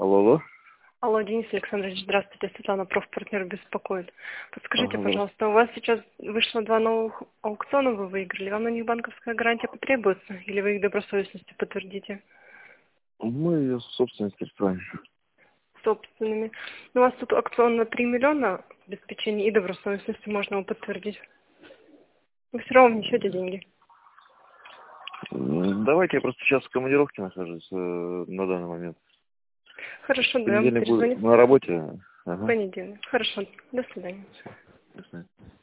Алло, алло. Алло, Денис Александрович, здравствуйте, Светлана, профпартнер беспокоит. Подскажите, Ага, здравствуйте. пожалуйста, у вас сейчас вышло 2 новых аукциона, вы выиграли, вам на них банковская гарантия потребуется, или вы их добросовестностью подтвердите Мы ее собственность правильно. собственными? Ну, у вас тут аукцион на 3 миллиона обеспечения и добросовестности можно его подтвердить. Вы все равно внесете деньги. Давайте, я просто сейчас в командировке нахожусь на данный момент. Хорошо, В да, я вам понедельник буду перезвоню на работе. в Ага. понедельник. Хорошо, до свидания. Всё. До свидания.